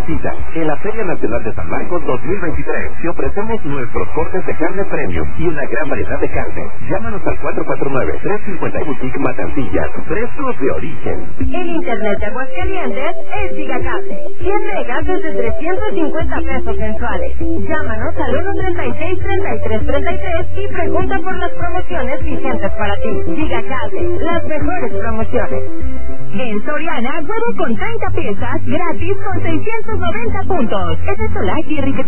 cita en la Feria Nacional de San Marcos 2023. Te ofrecemos nuestros cortes de carne premium y una gran variedad de carne. Llámanos al 449-350 Boutique Matanzillas, frescos de origen. El internet de Aguascalientes es Gigacable. 100 megas desde 350 pesos mensuales. Llámanos al 136-3333 y pregunta por las promociones vigentes para ti. Gigacable, las mejores promociones. En Soriana, huevo con 30 piezas, gratis con 690 puntos. Es Solaki,